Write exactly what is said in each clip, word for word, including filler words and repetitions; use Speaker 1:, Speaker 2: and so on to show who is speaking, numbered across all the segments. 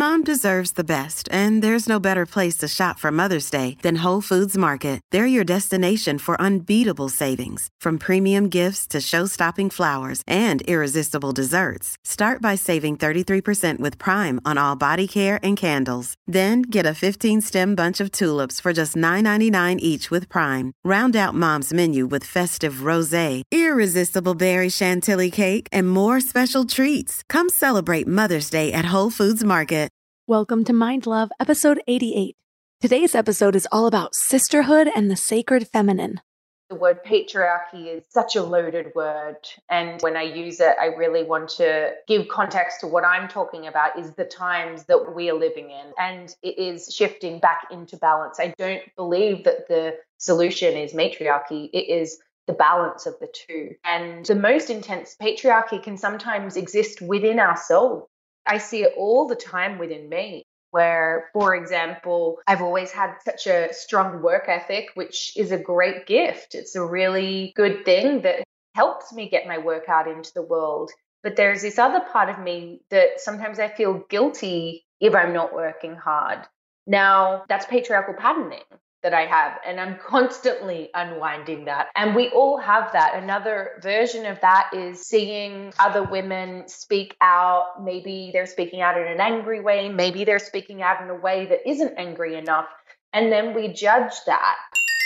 Speaker 1: Mom deserves the best, and there's no better place to shop for Mother's Day than Whole Foods Market. They're your destination for unbeatable savings, from premium gifts to show-stopping flowers and irresistible desserts. Start by saving thirty-three percent with Prime on all body care and candles. Then get a fifteen-stem bunch of tulips for just nine ninety-nine each with Prime. Round out Mom's menu with festive rosé, irresistible berry chantilly cake, and more special treats. Come celebrate Mother's Day at Whole Foods Market.
Speaker 2: Welcome to Mind Love, episode eighty-eight. Today's episode is all about sisterhood and the sacred feminine.
Speaker 3: The word patriarchy is such a loaded word, and when I use it, I really want to give context to what I'm talking about is the times that we are living in, and it is shifting back into balance. I don't believe that the solution is matriarchy. It is the balance of the two. And the most intense patriarchy can sometimes exist within ourselves. I see it all the time within me, where, for example, I've always had such a strong work ethic, which is a great gift. It's a really good thing that helps me get my work out into the world. But there's this other part of me that sometimes I feel guilty if I'm not working hard. Now, that's patriarchal patterning that I have, and I'm constantly unwinding that. And we all have that. Another version of that is seeing other women speak out. Maybe they're speaking out in an angry way. Maybe they're speaking out in a way that isn't angry enough. And then we judge that.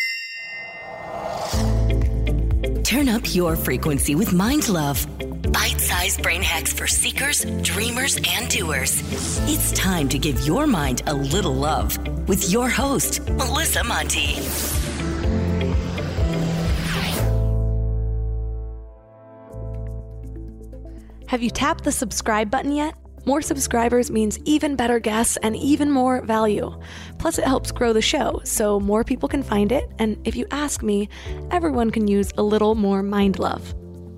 Speaker 4: Turn up your frequency with Mind Love. Bite-sized brain hacks for seekers, dreamers, and doers. It's time to give your mind a little love with your host, Melissa Monti.
Speaker 2: Have you tapped the subscribe button yet? More subscribers means even better guests and even more value. Plus, it helps grow the show so more people can find it. And if you ask me, everyone can use a little more mind love.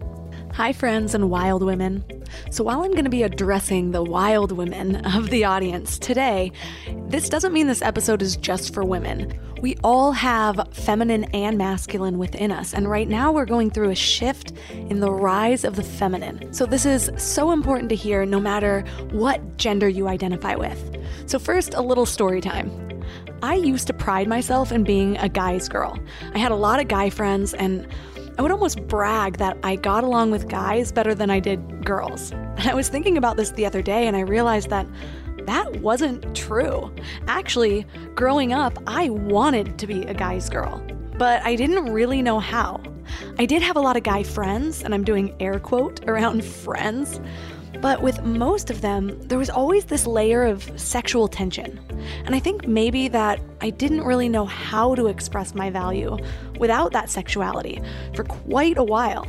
Speaker 2: Hi, friends and wild women. So while I'm going to be addressing the wild women of the audience today, this doesn't mean this episode is just for women. We all have feminine and masculine within us, and right now we're going through a shift in the rise of the feminine. So this is so important to hear no matter what gender you identify with. So first, a little story time. I used to pride myself in being a guy's girl. I had a lot of guy friends, and I would almost brag that I got along with guys better than I did girls. And I was thinking about this the other day, and I realized that that wasn't true. Actually, growing up, I wanted to be a guy's girl, but I didn't really know how. I did have a lot of guy friends, and I'm doing air quote around friends, but with most of them, there was always this layer of sexual tension. And I think maybe that I didn't really know how to express my value without that sexuality for quite a while.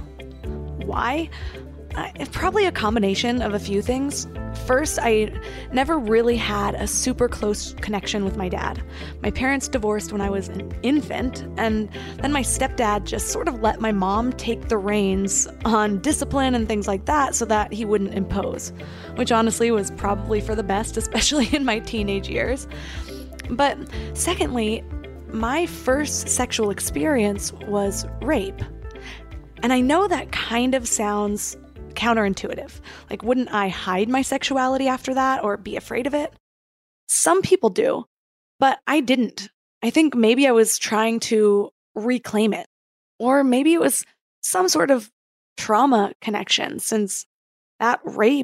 Speaker 2: Why? Uh, probably a combination of a few things. First, I never really had a super close connection with my dad. My parents divorced when I was an infant, and then my stepdad just sort of let my mom take the reins on discipline and things like that so that he wouldn't impose, which honestly was probably for the best, especially in my teenage years. But secondly, my first sexual experience was rape. And I know that kind of sounds counterintuitive. Like, wouldn't I hide my sexuality after that or be afraid of it? Some people do, but I didn't. I think maybe I was trying to reclaim it. Or maybe it was some sort of trauma connection, since that rape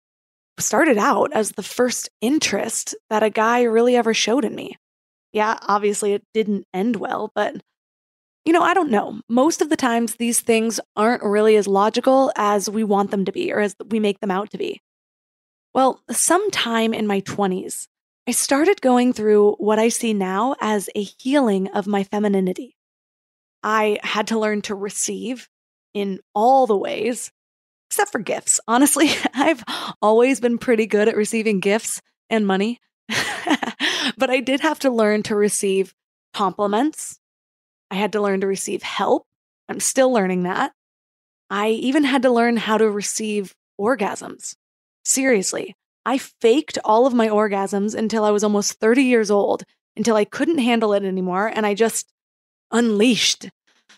Speaker 2: started out as the first interest that a guy really ever showed in me. Yeah, obviously it didn't end well, but you know, I don't know. Most of the times these things aren't really as logical as we want them to be or as we make them out to be. Well, sometime in my twenties, I started going through what I see now as a healing of my femininity. I had to learn to receive in all the ways, except for gifts. Honestly, I've always been pretty good at receiving gifts and money, but I did have to learn to receive compliments. I had to learn to receive help. I'm still learning that. I even had to learn how to receive orgasms. Seriously, I faked all of my orgasms until I was almost thirty years old, until I couldn't handle it anymore, and I just unleashed.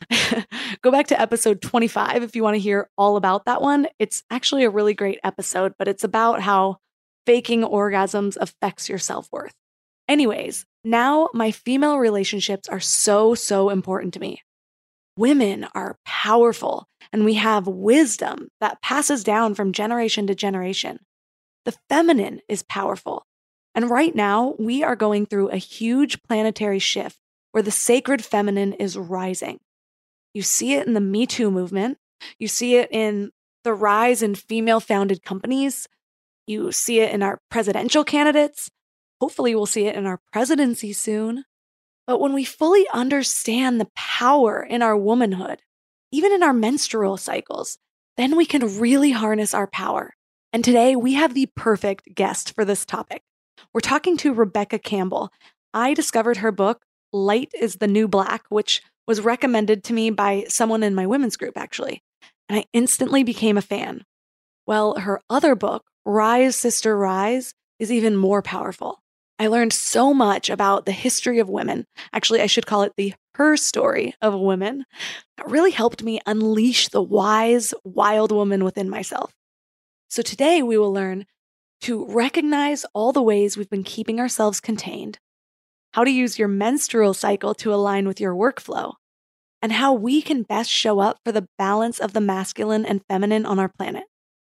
Speaker 2: Go back to episode twenty-five if you want to hear all about that one. It's actually a really great episode, but it's about how faking orgasms affects your self-worth. Anyways, now my female relationships are so, so important to me. Women are powerful, and we have wisdom that passes down from generation to generation. The feminine is powerful. And right now, we are going through a huge planetary shift where the sacred feminine is rising. You see it in the Me Too movement. You see it in the rise in female-founded companies. You see it in our presidential candidates. Hopefully, we'll see it in our presidency soon. But when we fully understand the power in our womanhood, even in our menstrual cycles, then we can really harness our power. And today, we have the perfect guest for this topic. We're talking to Rebecca Campbell. I discovered her book, Light is the New Black, which was recommended to me by someone in my women's group, actually. And I instantly became a fan. Well, her other book, Rise, Sister, Rise, is even more powerful. I learned so much about the history of women. Actually, I should call it the her story of women. That really helped me unleash the wise, wild woman within myself. So today we will learn to recognize all the ways we've been keeping ourselves contained, how to use your menstrual cycle to align with your workflow, and how we can best show up for the balance of the masculine and feminine on our planet.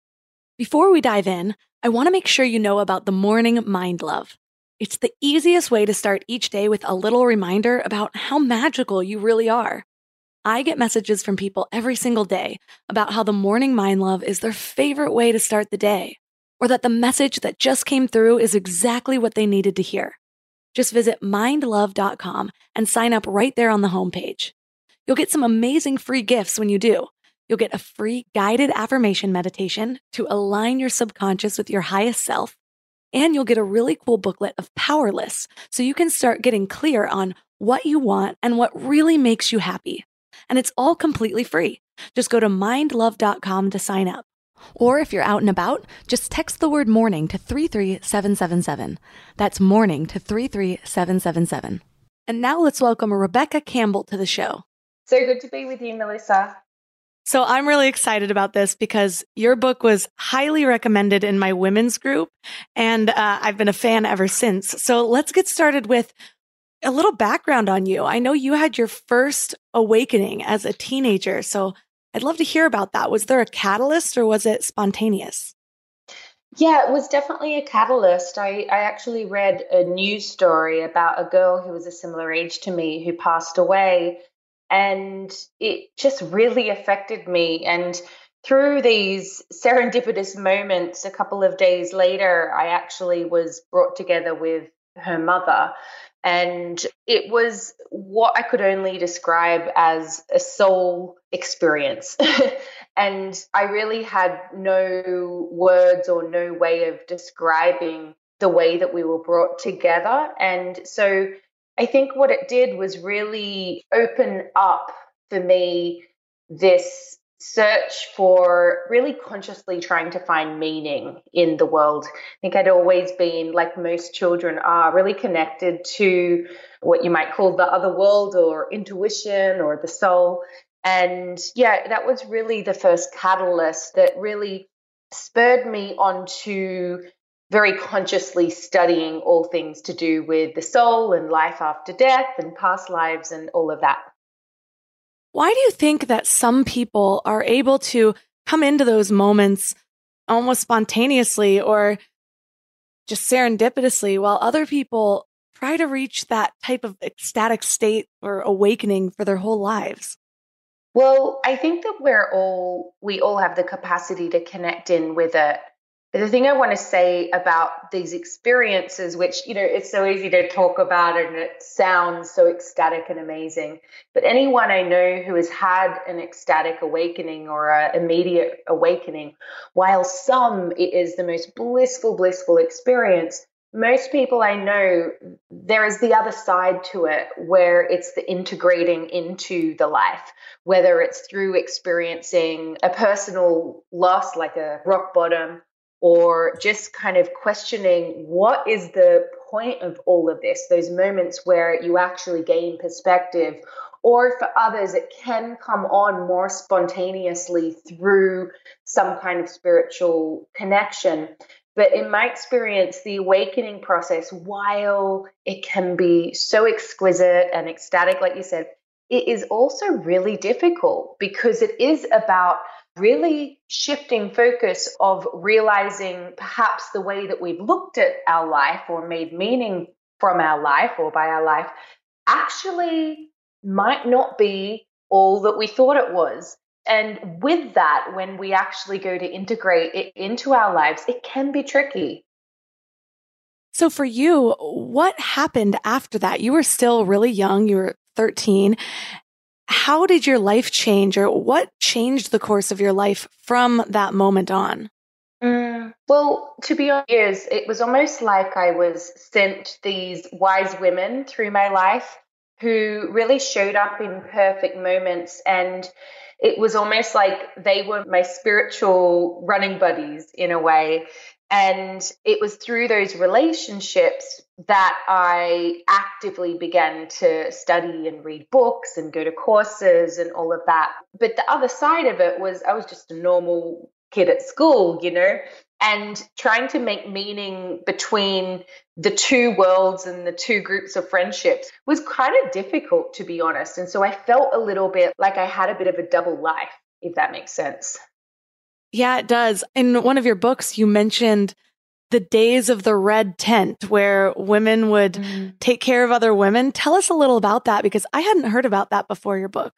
Speaker 2: Before we dive in, I want to make sure you know about the Morning Mind Love. It's the easiest way to start each day with a little reminder about how magical you really are. I get messages from people every single day about how the Morning Mind Love is their favorite way to start the day, or that the message that just came through is exactly what they needed to hear. Just visit mind love dot com and sign up right there on the homepage. You'll get some amazing free gifts when you do. You'll get a free guided affirmation meditation to align your subconscious with your highest self. And you'll get a really cool booklet of power lists so you can start getting clear on what you want and what really makes you happy. And it's all completely free. Just go to mind love dot com to sign up. Or if you're out and about, just text the word morning to three three seven seven seven. That's morning to three three seven seven seven. And now let's welcome Rebecca Campbell to the show.
Speaker 3: So good to be with you, Melissa.
Speaker 2: So I'm really excited about this because your book was highly recommended in my women's group, and uh, I've been a fan ever since. So let's get started with a little background on you. I know you had your first awakening as a teenager, so I'd love to hear about that. Was there a catalyst or was it spontaneous?
Speaker 3: Yeah, it was definitely a catalyst. I, I actually read a news story about a girl who was a similar age to me who passed away. And it just really affected me. And through these serendipitous moments, a couple of days later, I actually was brought together with her mother. And it was what I could only describe as a soul experience. And I really had no words or no way of describing the way that we were brought together. And so I think what it did was really open up for me this search for really consciously trying to find meaning in the world. I think I'd always been, like most children are, really connected to what you might call the other world or intuition or the soul. And yeah, that was really the first catalyst that really spurred me onto very consciously studying all things to do with the soul and life after death and past lives and all of that.
Speaker 2: Why do you think that some people are able to come into those moments almost spontaneously or just serendipitously, while other people try to reach that type of ecstatic state or awakening for their whole lives?
Speaker 3: Well, I think that we're all, we all have the capacity to connect in with it. But the thing I want to say about these experiences, which, you know, it's so easy to talk about and it sounds so ecstatic and amazing, but anyone I know who has had an ecstatic awakening or an immediate awakening, while some it is the most blissful, blissful experience, most people I know, there is the other side to it where it's the integrating into the life, whether it's through experiencing a personal loss like a rock bottom, or just kind of questioning what is the point of all of this, those moments where you actually gain perspective. Or for others, it can come on more spontaneously through some kind of spiritual connection. But in my experience, the awakening process, while it can be so exquisite and ecstatic, like you said, it is also really difficult because it is about really shifting focus of realizing perhaps the way that we've looked at our life or made meaning from our life or by our life actually might not be all that we thought it was. And with that, when we actually go to integrate it into our lives, it can be tricky.
Speaker 2: So for you, what happened after that? You were still really young. You were thirteen. How did your life change, or what changed the course of your life from that moment on?
Speaker 3: Mm, well, to be honest, it was almost like I was sent these wise women through my life who really showed up in perfect moments. And it was almost like they were my spiritual running buddies in a way. And it was through those relationships that I actively began to study and read books and go to courses and all of that. But the other side of it was I was just a normal kid at school, you know, and trying to make meaning between the two worlds and the two groups of friendships was kind of difficult, to be honest. And so I felt a little bit like I had a bit of a double life, if that makes sense.
Speaker 2: Yeah, it does. In one of your books, you mentioned the days of the red tent where women would mm. take care of other women. Tell us a little about that, because I hadn't heard about that before your book.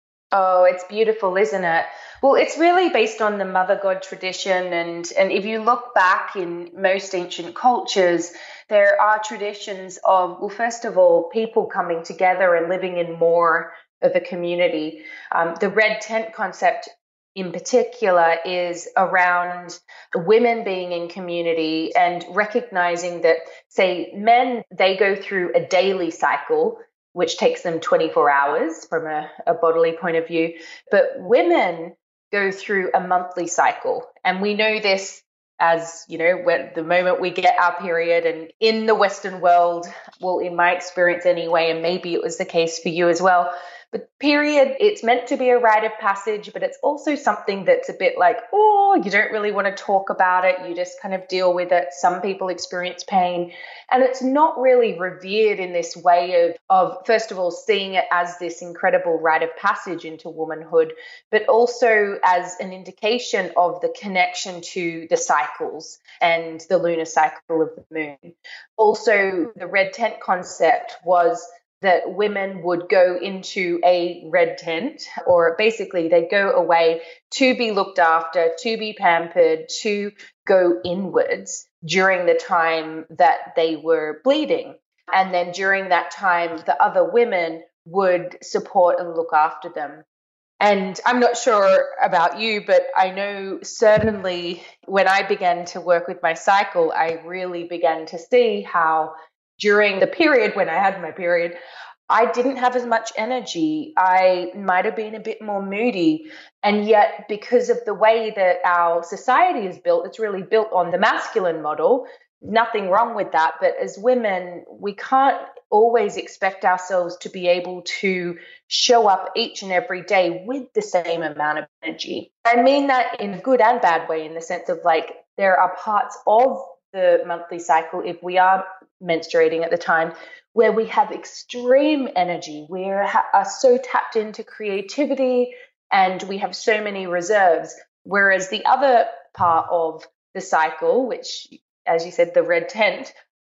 Speaker 3: Oh, it's beautiful, isn't it? Well, it's really based on the mother god tradition. And, and if you look back in most ancient cultures, there are traditions of, well, first of all, people coming together and living in more of a community. Um, the red tent concept in particular is around women being in community and recognizing that, say, men, they go through a daily cycle, which takes them twenty-four hours from a, a bodily point of view. But women go through a monthly cycle. And we know this as, you know, when the moment we get our period, and in the Western world, well, in my experience anyway, and maybe it was the case for you as well, but period, it's meant to be a rite of passage, but it's also something that's a bit like, oh, you don't really want to talk about it. You just kind of deal with it. Some people experience pain. And it's not really revered in this way of, of, first of all, seeing it as this incredible rite of passage into womanhood, but also as an indication of the connection to the cycles and the lunar cycle of the moon. Also, the red tent concept was that women would go into a red tent, or basically they go away to be looked after, to be pampered, to go inwards during the time that they were bleeding. And then during that time, the other women would support and look after them. And I'm not sure about you, but I know certainly when I began to work with my cycle, I really began to see how during the period when I had my period, I didn't have as much energy. I might have been a bit more moody. And yet, because of the way that our society is built, it's really built on the masculine model. Nothing wrong with that. But as women, we can't always expect ourselves to be able to show up each and every day with the same amount of energy. I mean that in a good and bad way, in the sense of like there are parts of the monthly cycle, if we are menstruating at the time, where we have extreme energy, we are so tapped into creativity and we have so many reserves. Whereas the other part of the cycle, which, as you said, the red tent,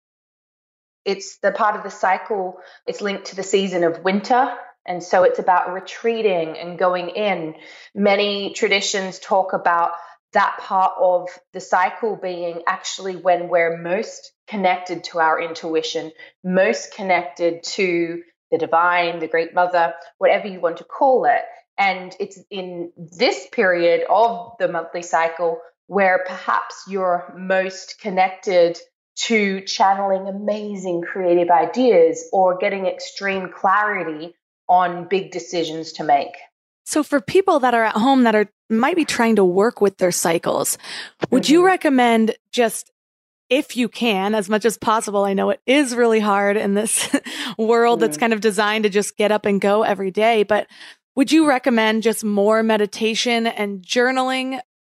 Speaker 3: it's the part of the cycle, it's linked to the season of winter. And so it's about retreating and going in. Many traditions talk about that part of the cycle being actually when we're most connected to our intuition, most connected to the divine, the great mother, whatever you want to call it. And it's in this period of the monthly cycle where perhaps you're most connected to channeling amazing creative ideas or getting extreme clarity on big decisions to make. So
Speaker 2: for people that are at home that are might be trying to work with their cycles, would mm-hmm. you recommend, just if you can, as much as possible, I know it is really hard in this world mm-hmm. that's kind of designed to just get up and go every day, but would you recommend just more meditation and journaling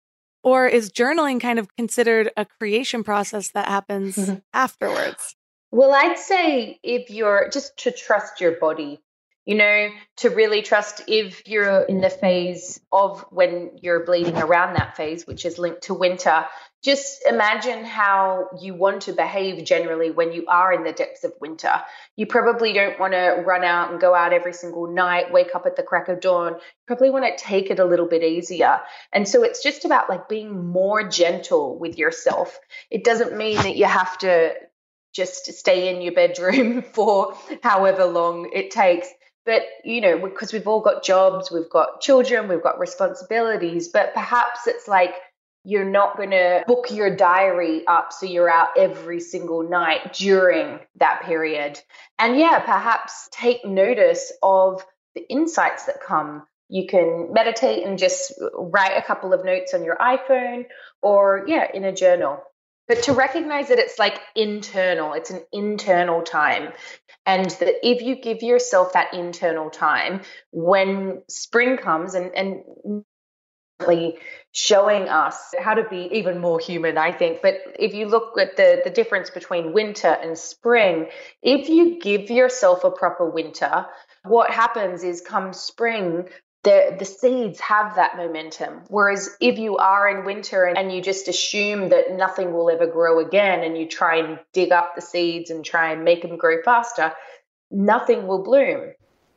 Speaker 2: Or is journaling kind of considered a creation process that happens
Speaker 3: Mm-hmm.
Speaker 2: afterwards?
Speaker 3: Well, I'd say if you're just to trust your body, you know, to really trust if you're in the phase of when you're bleeding around that phase, which is linked to winter, just imagine how you want to behave generally when you are in the depths of winter. You probably don't want to run out and go out every single night, wake up at the crack of dawn. You probably want to take it a little bit easier. And so it's just about like being more gentle with yourself. It doesn't mean that you have to just stay in your bedroom for however long it takes. But, you know, because we've all got jobs, we've got children, we've got responsibilities, but perhaps it's like you're not going to book your diary up so you're out every single night during that period. And yeah, perhaps take notice of the insights that come. You can meditate and just write a couple of notes on your iPhone or, yeah, in a journal. But to recognize that it's like internal, it's an internal time. And that if you give yourself that internal time, when spring comes and, and showing us how to be even more human, I think. But if you look at the, the difference between winter and spring, if you give yourself a proper winter, what happens is come spring, The, the seeds have that momentum. Whereas if you are in winter and, and you just assume that nothing will ever grow again and you try and dig up the seeds and try and make them grow faster, nothing will bloom.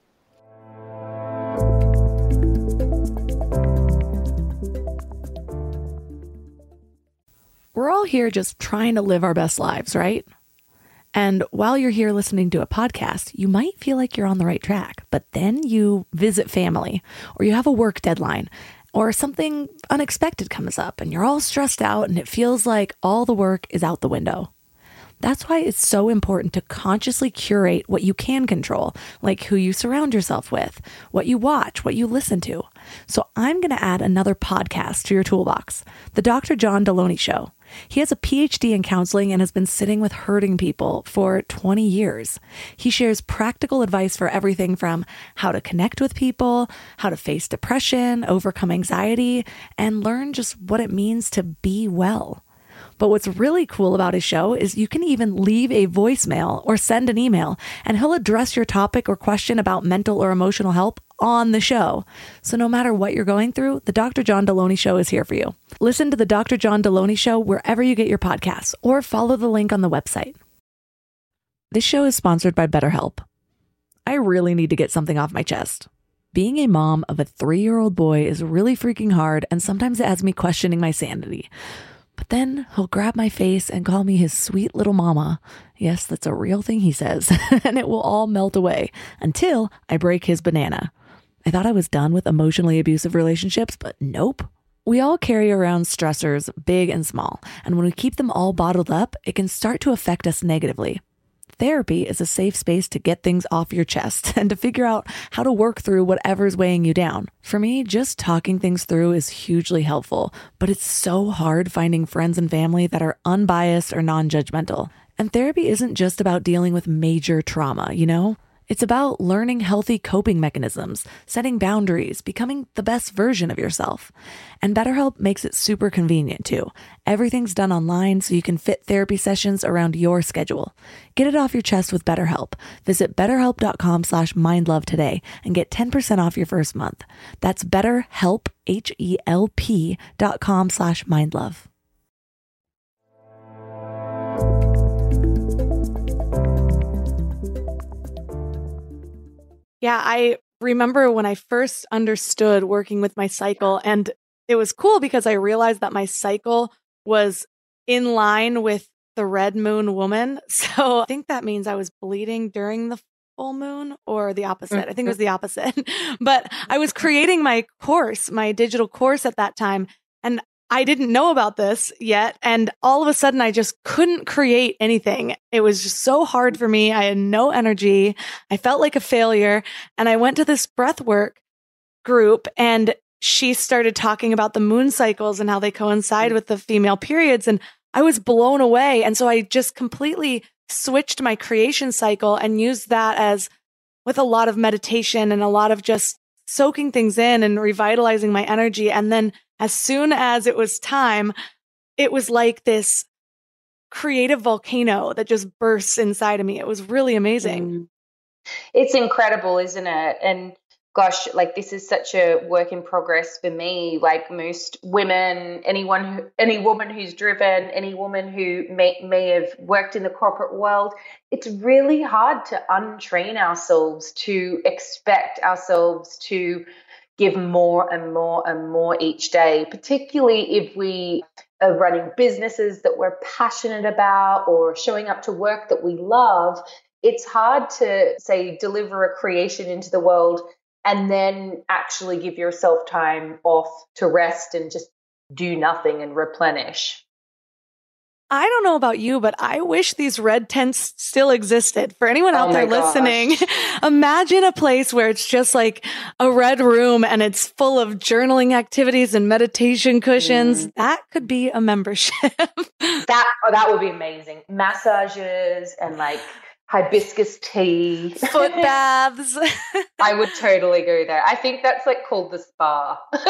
Speaker 2: We're all here just trying to live our best lives, right? And while you're here listening to a podcast, you might feel like you're on the right track, but then you visit family or you have a work deadline or something unexpected comes up and you're all stressed out and it feels like all the work is out the window. That's why it's so important to consciously curate what you can control, like who you surround yourself with, what you watch, what you listen to. So I'm going to add another podcast to your toolbox, The Doctor John Deloney Show. He has a P H D in counseling and has been sitting with hurting people for twenty years. He shares practical advice for everything from how to connect with people, how to face depression, overcome anxiety, and learn just what it means to be well. But what's really cool about his show is you can even leave a voicemail or send an email, and he'll address your topic or question about mental or emotional help on the show. So no matter what you're going through, the Doctor John Deloney Show is here for you. Listen to the Doctor John Deloney Show wherever you get your podcasts, or follow the link on the website. This show is sponsored by BetterHelp. I really need to get something off my chest. Being a mom of a three-year-old boy is really freaking hard, and sometimes it has me questioning my sanity. But then he'll grab my face and call me his sweet little mama. Yes, that's a real thing he says. And it will all melt away until I break his banana. I thought I was done with emotionally abusive relationships, but nope. We all carry around stressors, big and small. And when we keep them all bottled up, it can start to affect us negatively. Therapy is a safe space to get things off your chest and to figure out how to work through whatever's weighing you down. For me, just talking things through is hugely helpful, but it's so hard finding friends and family that are unbiased or non-judgmental. And therapy isn't just about dealing with major trauma, you know? It's about learning healthy coping mechanisms, setting boundaries, becoming the best version of yourself. And BetterHelp makes it super convenient too. Everything's done online so you can fit therapy sessions around your schedule. Get it off your chest with BetterHelp. Visit betterhelp.com slash mindlove today and get ten percent off your first month. That's betterhelp, H E L P dot com slash mindlove. Yeah, I remember when I first understood working with my cycle, and it was cool because I realized that my cycle was in line with the red moon woman. So I think that means I was bleeding during the full moon or the opposite. I think it was the opposite. But I was creating my course, my digital course at that time, and I didn't know about this yet. And all of a sudden, I just couldn't create anything. It was just so hard for me. I had no energy. I felt like a failure. And I went to this breathwork group, and she started talking about the moon cycles and how they coincide with the female periods. And I was blown away. And so I just completely switched my creation cycle and used that as with a lot of meditation and a lot of just soaking things in and revitalizing my energy. And then as soon as it was time, it was like this creative volcano that just bursts inside of me. It was really amazing.
Speaker 3: Mm. It's incredible, isn't it? And gosh, like this is such a work in progress for me. Like most women, anyone who, any woman who's driven, any woman who may, may have worked in the corporate world, it's really hard to untrain ourselves to expect ourselves to give more and more and more each day, particularly if we are running businesses that we're passionate about or showing up to work that we love. It's hard to, say, deliver a creation into the world and then actually give yourself time off to rest and just do nothing and replenish.
Speaker 2: I don't know about you, but I wish these red tents still existed. For anyone out
Speaker 3: oh
Speaker 2: there listening, imagine a place where it's just like a red room and it's full of journaling activities and meditation cushions. Mm. That could be a membership.
Speaker 3: that oh, that would be amazing. Massages and like hibiscus tea,
Speaker 2: foot baths.
Speaker 3: I would totally go there. I think that's like called the spa, but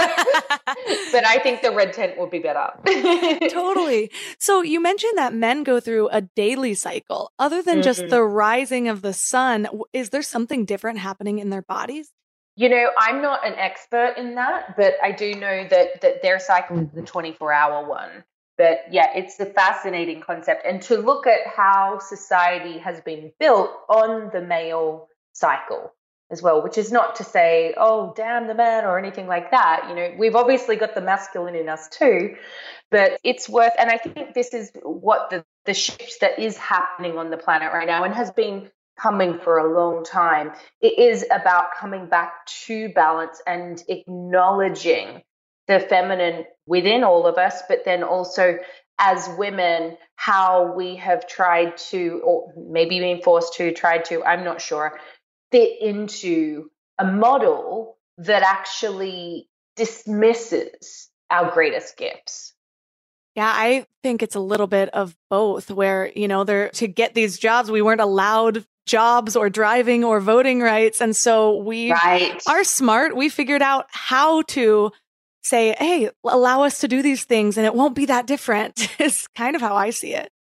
Speaker 3: I think the red tent would be better.
Speaker 2: Totally. So you mentioned that men go through a daily cycle. Other than mm-hmm. just the rising of the sun, is there something different happening in their bodies?
Speaker 3: You know, I'm not an expert in that, but I do know that that their cycle is the twenty-four hour one. But yeah, it's a fascinating concept. And to look at how society has been built on the male cycle as well, which is not to say, oh, damn the man or anything like that. You know, we've obviously got the masculine in us too, but it's worth, and I think this is what the, the shift that is happening on the planet right now and has been coming for a long time. It is about coming back to balance and acknowledging the feminine within all of us, but then also as women, how we have tried to, or maybe being forced to, tried to, I'm not sure, fit into a model that actually dismisses our greatest gifts.
Speaker 2: Yeah, I think it's a little bit of both where, you know, there to get these jobs, we weren't allowed jobs or driving or voting rights. And so we
Speaker 3: right.
Speaker 2: are smart. We figured out how to say, hey, allow us to do these things and it won't be that different. It's kind of how I see it.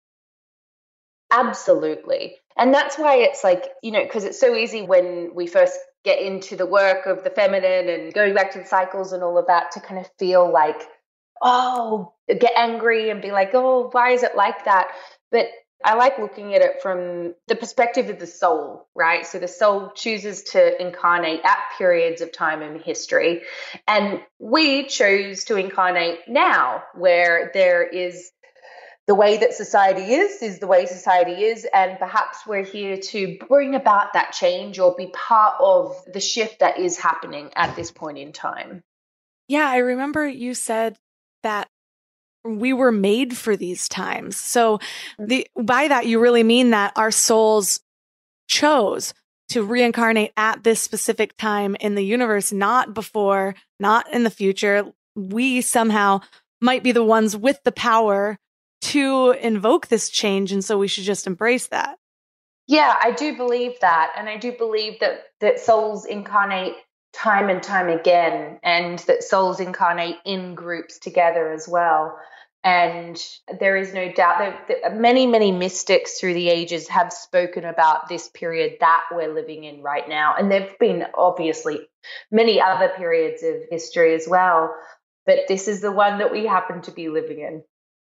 Speaker 3: Absolutely. And that's why it's like, you know, because it's so easy when we first get into the work of the feminine and going back to the cycles and all of that to kind of feel like, oh, get angry and be like, oh, why is it like that? But I like looking at it from the perspective of the soul, right? So the soul chooses to incarnate at periods of time in history. And we chose to incarnate now, where there is the way that society is, is the way society is. And perhaps we're here to bring about that change or be part of the shift that is happening at this point in time.
Speaker 2: Yeah, I remember you said that we were made for these times. So the by that, you really mean that our souls chose to reincarnate at this specific time in the universe, not before, not in the future. We somehow might be the ones with the power to invoke this change. And so we should just embrace that.
Speaker 3: Yeah, I do believe that. And I do believe that, that souls incarnate time and time again, and that souls incarnate in groups together as well. And there is no doubt that, that many, many mystics through the ages have spoken about this period that we're living in right now. And there have been obviously many other periods of history as well, but this is the one that we happen to be living in.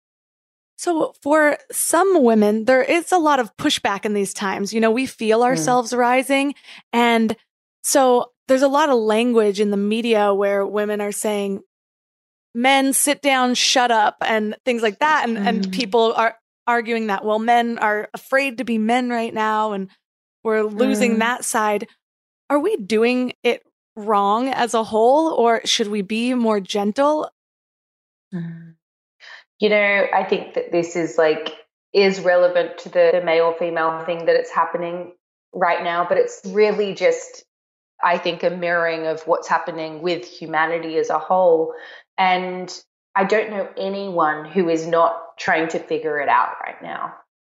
Speaker 2: So for some women, there is a lot of pushback in these times. You know, we feel ourselves mm. rising. And so there's a lot of language in the media where women are saying, men sit down, shut up, and things like that. And, mm. and people are arguing that, well, men are afraid to be men right now, and we're losing mm. that side. Are we doing it wrong as a whole, or should we be more gentle?
Speaker 3: Mm. You know, I think that this is like, is relevant to the, the male-female thing that it's happening right now, but it's really just, I think, a mirroring of what's happening with humanity as a whole. And I don't know anyone who is not trying to figure it out right now.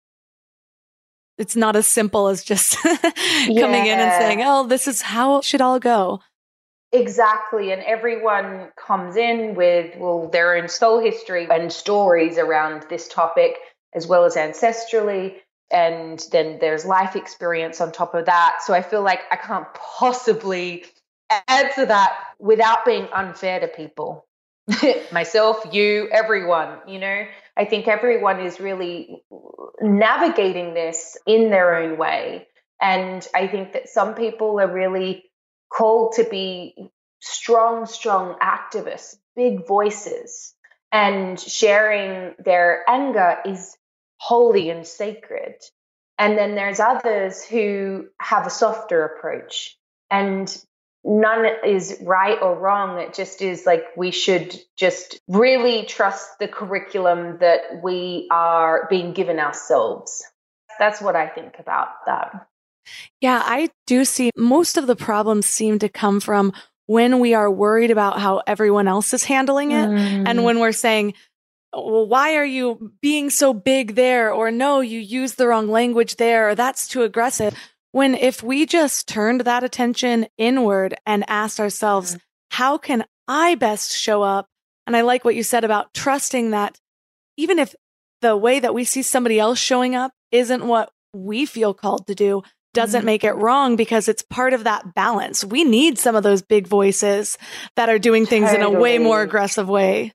Speaker 2: It's not as simple as just coming yeah. in and saying, oh, this is how it should all go.
Speaker 3: Exactly. And everyone comes in with, well, their own soul history and stories around this topic, as well as ancestrally. And then there's life experience on top of that. So I feel like I can't possibly answer that without being unfair to people. Myself, you, everyone, you know, I think everyone is really navigating this in their own way. And I think that some people are really called to be strong, strong activists, big voices, and sharing their anger is holy and sacred. And then there's others who have a softer approach, and none is right or wrong. It just is like we should just really trust the curriculum that we are being given ourselves. That's what I think about that.
Speaker 2: Yeah, I do see most of the problems seem to come from when we are worried about how everyone else is handling it. Mm. And when we're saying, well, why are you being so big there? Or no, you used the wrong language there, or that's too aggressive. When if we just turned that attention inward and asked ourselves, mm. how can I best show up? And I like what you said about trusting that even if the way that we see somebody else showing up isn't what we feel called to do, doesn't mm-hmm. make it wrong, because it's part of that balance. We need some of those big voices that are doing things totally. in a way more aggressive way.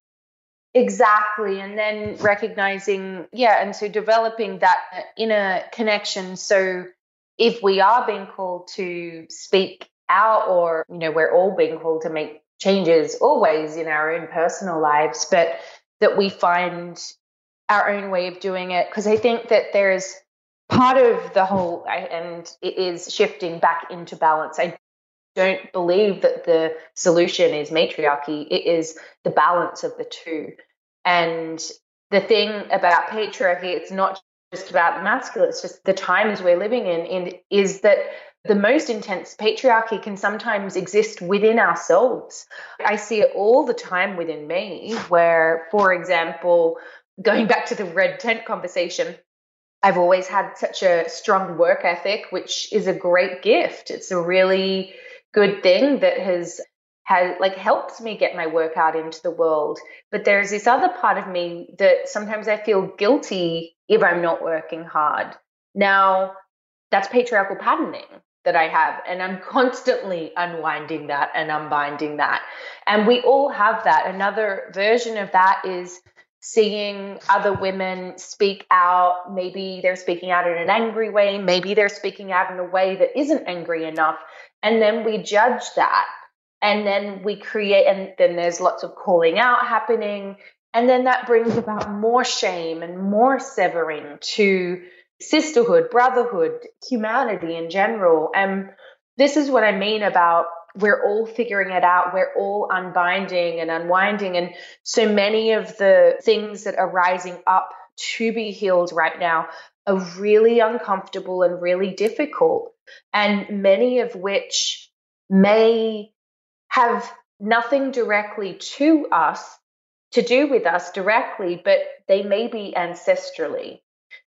Speaker 3: Exactly. And then recognizing, yeah, and so developing that inner connection. So if we are being called to speak out, or, you know, we're all being called to make changes always in our own personal lives, but that we find our own way of doing it. Because I think that there's part of the whole, and it is shifting back into balance. I don't believe that the solution is matriarchy. It is the balance of the two. And the thing about patriarchy, it's not just about the masculine, it's just the times we're living in, and is that the most intense patriarchy can sometimes exist within ourselves. I see it all the time within me, where, for example, going back to the red tent conversation, I've always had such a strong work ethic, which is a great gift. It's a really good thing that has has like helped me get my work out into the world. But there's this other part of me that sometimes I feel guilty if I'm not working hard. Now, that's patriarchal patterning that I have, and I'm constantly unwinding that and unbinding that. And we all have that. Another version of that is seeing other women speak out. Maybe they're speaking out in an angry way. Maybe they're speaking out in a way that isn't angry enough. And then we judge that. And then we create, and then there's lots of calling out happening. And then that brings about more shame and more severing to sisterhood, brotherhood, humanity in general. And this is what I mean about we're all figuring it out. We're all unbinding and unwinding. And so many of the things that are rising up to be healed right now are really uncomfortable and really difficult, and many of which may have nothing directly to us, to do with us directly, but they may be ancestrally.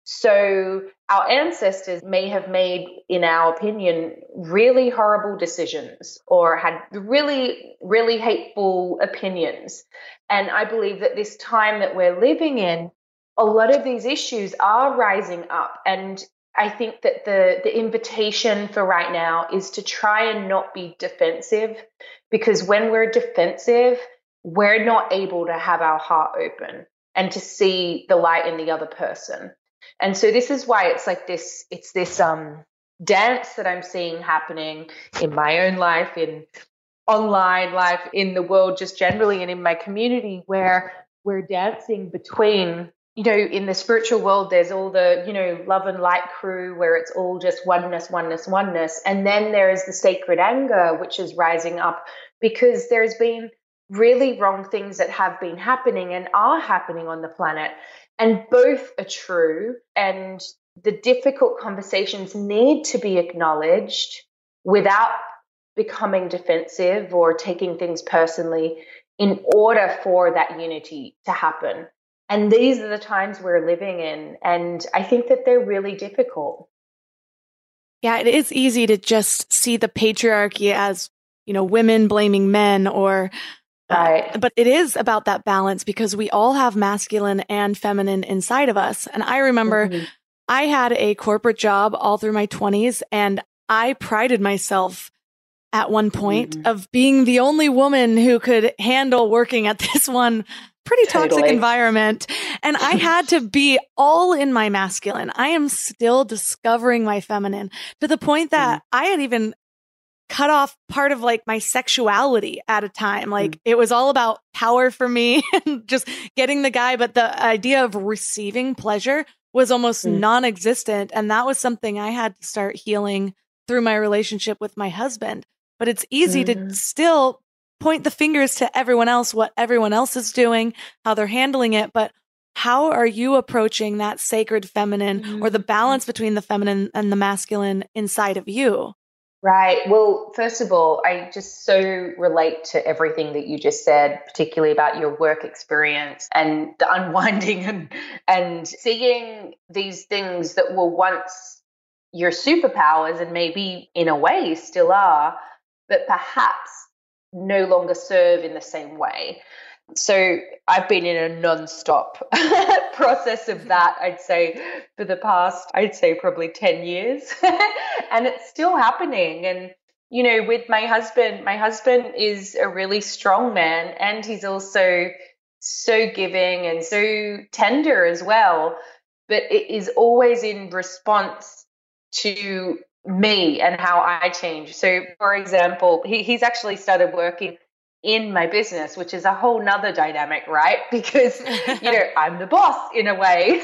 Speaker 3: So our ancestors may have made, in our opinion, really horrible decisions or had really, really hateful opinions. And I believe that this time that we're living in, a lot of these issues are rising up. And I think that the, the invitation for right now is to try and not be defensive, because when we're defensive, we're not able to have our heart open and to see the light in the other person. And so this is why it's like this, it's this um, dance that I'm seeing happening in my own life, in online life, in the world just generally, and in my community, where we're dancing between, you know, in the spiritual world, there's all the, you know, love and light crew where it's all just oneness, oneness, oneness. And then there is the sacred anger, which is rising up because there's been really wrong things that have been happening and are happening on the planet. And both are true. And the difficult conversations need to be acknowledged without becoming defensive or taking things personally in order for that unity to happen. And these are the times we're living in. And I think that they're really difficult.
Speaker 2: Yeah, it is easy to just see the patriarchy as you know, women blaming men or,
Speaker 3: right.
Speaker 2: uh, but it is about that balance because we all have masculine and feminine inside of us. And I remember mm-hmm. I had a corporate job all through my twenties, and I prided myself at one point mm-hmm. of being the only woman who could handle working at this one pretty toxic totally. environment. And I had to be all in my masculine. I am still discovering my feminine to the point that mm-hmm. I had even cut off part of like my sexuality at a time. Like mm-hmm. it was all about power for me and just getting the guy. But the idea of receiving pleasure was almost mm-hmm. non-existent. And that was something I had to start healing through my relationship with my husband. But it's easy mm-hmm. to still point the fingers to everyone else, what everyone else is doing, how they're handling it. But how are you approaching that sacred feminine mm-hmm. or the balance between the feminine and the masculine inside of you?
Speaker 3: Right. Well, first of all, I just so relate to everything that you just said, particularly about your work experience and the unwinding and, and seeing these things that were once your superpowers and maybe in a way still are, but perhaps no longer serve in the same way. So I've been in a non-stop process of that, I'd say, for the past, I'd say probably ten years. And it's still happening. And, you know, with my husband, my husband is a really strong man, and he's also so giving and so tender as well. But it is always in response to me and how I change. So, for example, he, he's actually started working in my business, which is a whole nother dynamic, right? Because, you know, I'm the boss in a way.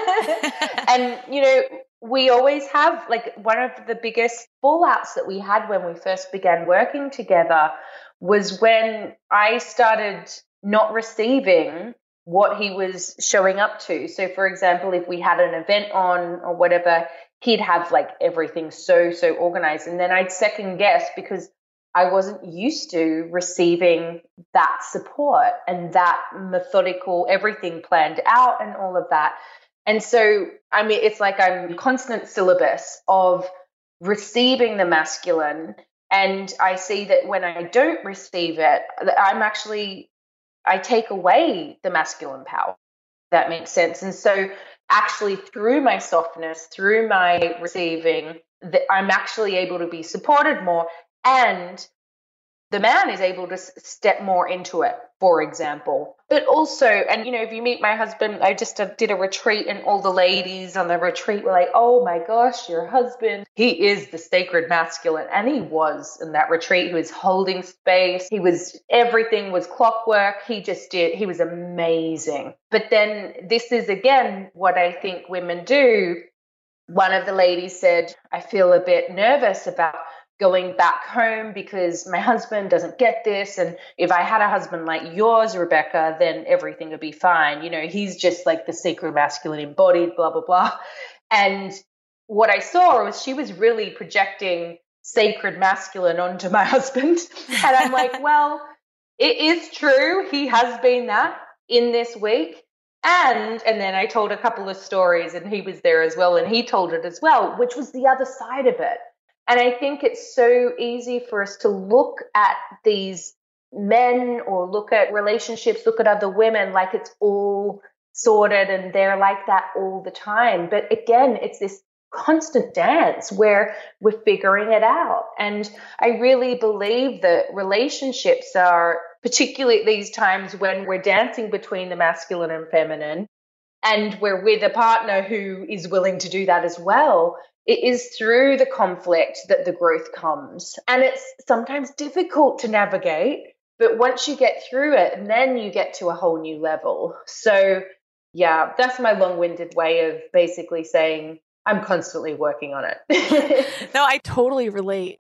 Speaker 3: And, you know, we always have, like, one of the biggest fallouts that we had when we first began working together was when I started not receiving what he was showing up to. So, for example, if we had an event on or whatever, he'd have like everything so, so organized. And then I'd second guess because I wasn't used to receiving that support and that methodical, everything planned out and all of that. And so, I mean, it's like I'm constant syllabus of receiving the masculine. And I see that when I don't receive it, I'm actually, I take away the masculine power. That makes sense. And so actually through my softness, through my receiving, that I'm actually able to be supported more, and the man is able to step more into it, for example. But also, and you know, if you meet my husband, I just did a retreat and all the ladies on the retreat were like, oh my gosh, your husband, he is the sacred masculine. And he was in that retreat. He was holding space. He was, everything was clockwork. He just did, he was amazing. But then this is again what I think women do. One of the ladies said, I feel a bit nervous about going back home because my husband doesn't get this. And if I had a husband like yours, Rebecca, then everything would be fine. You know, he's just like the sacred masculine embodied, blah, blah, blah. And what I saw was she was really projecting sacred masculine onto my husband. And I'm like, well, it is true. He has been that in this week. And and then I told a couple of stories and he was there as well. And he told it as well, which was the other side of it. And I think it's so easy for us to look at these men or look at relationships, look at other women like it's all sorted and they're like that all the time. But again, it's this constant dance where we're figuring it out. And I really believe that relationships are, particularly at these times when we're dancing between the masculine and feminine, and we're with a partner who is willing to do that as well, it is through the conflict that the growth comes. And it's sometimes difficult to navigate, but once you get through it, and then you get to a whole new level. So yeah, that's my long-winded way of basically saying I'm constantly working on it.
Speaker 2: No, I totally relate.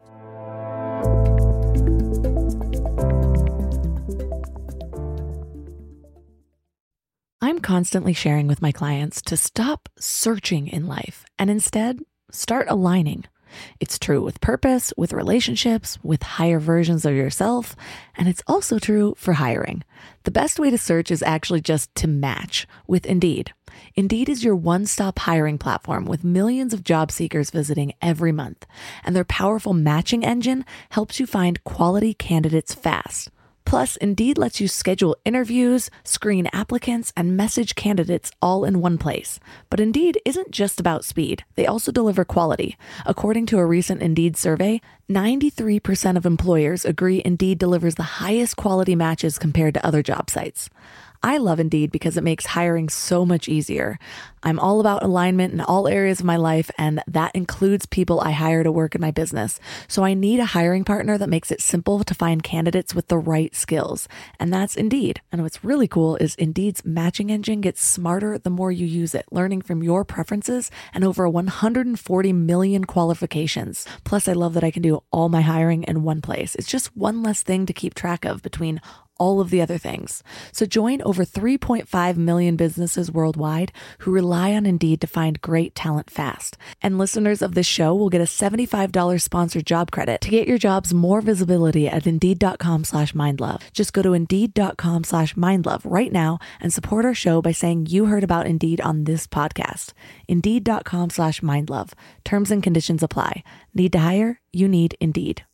Speaker 2: I'm constantly sharing with my clients to stop searching in life and instead start aligning. It's true with purpose, with relationships, with higher versions of yourself, and it's also true for hiring. The best way to search is actually just to match with Indeed. Indeed is your one-stop hiring platform with millions of job seekers visiting every month, and their powerful matching engine helps you find quality candidates fast. Plus, Indeed lets you schedule interviews, screen applicants, and message candidates all in one place. But Indeed isn't just about speed. They also deliver quality. According to a recent Indeed survey, ninety-three percent of employers agree Indeed delivers the highest quality matches compared to other job sites. I love Indeed because it makes hiring so much easier. I'm all about alignment in all areas of my life, and that includes people I hire to work in my business. So I need a hiring partner that makes it simple to find candidates with the right skills. And that's Indeed. And what's really cool is Indeed's matching engine gets smarter the more you use it, learning from your preferences and over one hundred forty million qualifications. Plus, I love that I can do all my hiring in one place. It's just one less thing to keep track of between all of the other things. So join over three point five million businesses worldwide who rely on Indeed to find great talent fast. And listeners of this show will get a seventy-five dollars sponsored job credit to get your jobs more visibility at Indeed.com slash mindlove. Just go to Indeed.com slash mindlove right now and support our show by saying you heard about Indeed on this podcast. Indeed.com slash mindlove. Terms and conditions apply. Need to hire? You need Indeed.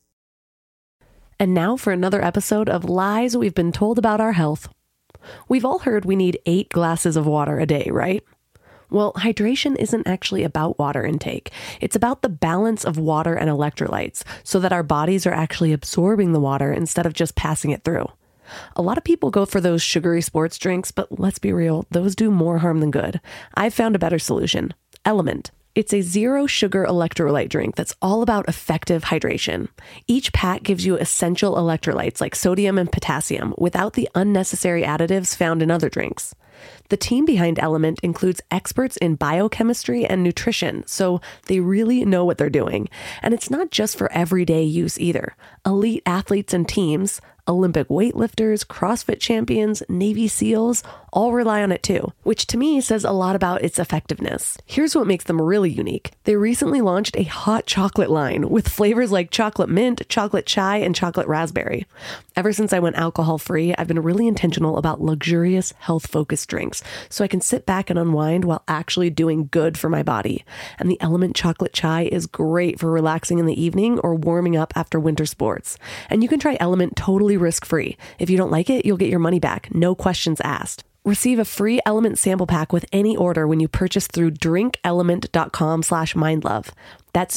Speaker 2: And now for another episode of Lies We've Been Told About Our Health. We've all heard we need eight glasses of water a day, right? Well, hydration isn't actually about water intake. It's about the balance of water and electrolytes so that our bodies are actually absorbing the water instead of just passing it through. A lot of people go for those sugary sports drinks, but let's be real, those do more harm than good. I've found a better solution. Element. It's a zero sugar electrolyte drink that's all about effective hydration. Each pack gives you essential electrolytes like sodium and potassium without the unnecessary additives found in other drinks. The team behind Element includes experts in biochemistry and nutrition, so they really know what they're doing. And it's not just for everyday use either. Elite athletes and teams, Olympic weightlifters, CrossFit champions, Navy SEALs, all rely on it too, which to me says a lot about its effectiveness. Here's what makes them really unique. They recently launched a hot chocolate line with flavors like chocolate mint, chocolate chai, and chocolate raspberry. Ever since I went alcohol-free, I've been really intentional about luxurious, health-focused drinks, so I can sit back and unwind while actually doing good for my body. And the Element chocolate chai is great for relaxing in the evening or warming up after winter sports. And you can try Element totally risk-free. If you don't like it, you'll get your money back, no questions asked. Receive a free Element sample pack with any order when you purchase through drinkelement.com slash mindlove. That's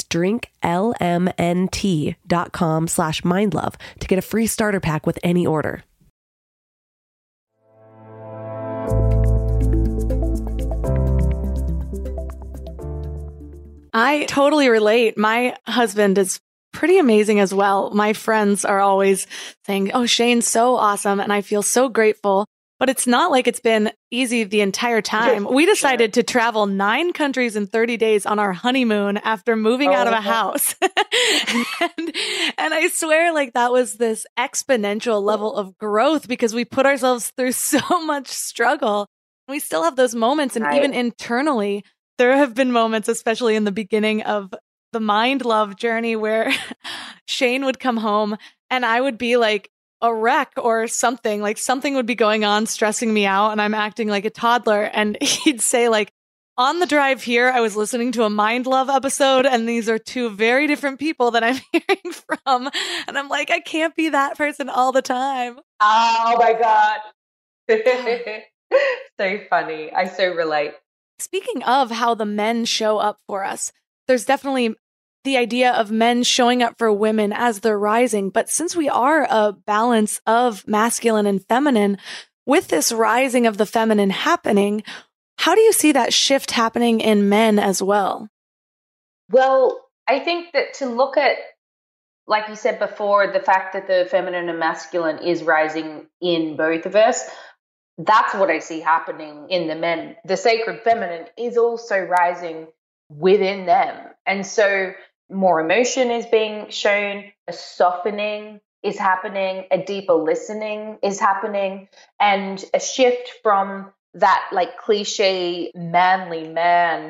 Speaker 2: drinklmnt.com slash mindlove to get a free starter pack with any order. I totally relate. My husband is pretty amazing as well. My friends are always saying, oh, Shane's so awesome. And I feel so grateful. But it's not like it's been easy the entire time. We decided to travel nine countries in thirty days on our honeymoon after moving oh, out of a house. and, and I swear like that was this exponential level of growth because we put ourselves through so much struggle. We still have those moments. And right. even internally, there have been moments, especially in the beginning of the Mind Love journey, where Shane would come home and I would be like a wreck or something, like something would be going on, stressing me out, and I'm acting like a toddler. And he'd say like, on the drive here, I was listening to a Mind Love episode, and these are two very different people that I'm hearing from. And I'm like, I can't be that person all the time.
Speaker 3: Oh my God. So funny. I so relate.
Speaker 2: Speaking of how the men show up for us, there's definitely the idea of men showing up for women as they're rising. But since we are a balance of masculine and feminine, with this rising of the feminine happening, how do you see that shift happening in men as well?
Speaker 3: Well, I think that to look at, like you said before, the fact that the feminine and masculine is rising in both of us, that's what I see happening in the men. The sacred feminine is also rising within them. And so more emotion is being shown, a softening is happening, a deeper listening is happening, and a shift from that like cliche manly man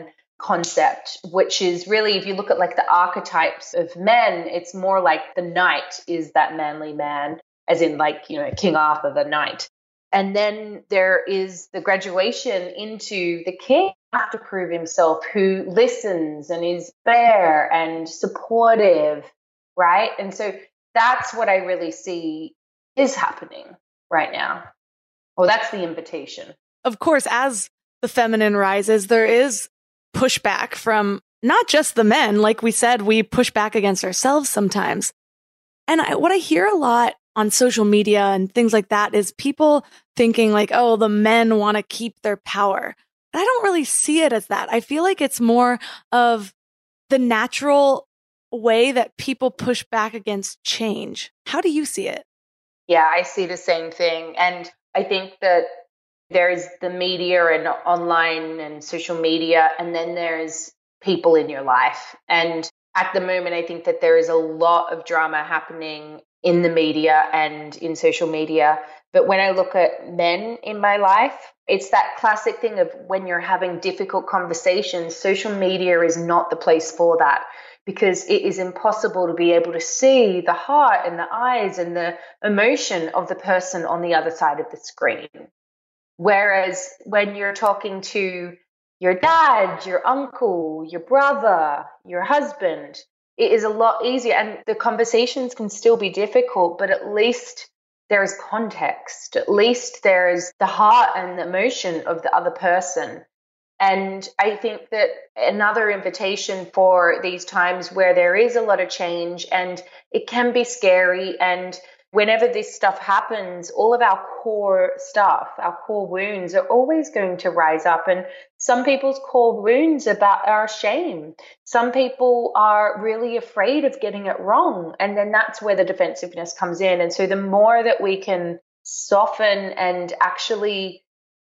Speaker 3: concept, which is really, if you look at like the archetypes of men, it's more like the knight is that manly man, as in like, you know, King Arthur, the knight. And then there is the graduation into the king have to prove himself, who listens and is fair and supportive, right? And so that's what I really see is happening right now. Well, that's the invitation.
Speaker 2: Of course, as the feminine rises, there is pushback from not just the men. Like we said, we push back against ourselves sometimes. And I, what I hear a lot on social media and things like that is people thinking like, oh, the men want to keep their power. But I don't really see it as that. I feel like it's more of the natural way that people push back against change. How do you see it?
Speaker 3: Yeah, I see the same thing. And I think that there's the media and online and social media, and then there's people in your life. And at the moment, I think that there is a lot of drama happening in the media and in social media. But when I look at men in my life, it's that classic thing of when you're having difficult conversations, social media is not the place for that, because it is impossible to be able to see the heart and the eyes and the emotion of the person on the other side of the screen. Whereas when you're talking to your dad, your uncle, your brother, your husband, it is a lot easier. And the conversations can still be difficult, but at least there's context. At least there's the heart and the emotion of the other person. And I think that another invitation for these times where there is a lot of change and it can be scary, and whenever this stuff happens, all of our core stuff, our core wounds are always going to rise up. And some people's core wounds about are shame. Some people are really afraid of getting it wrong. And then that's where the defensiveness comes in. And so the more that we can soften and actually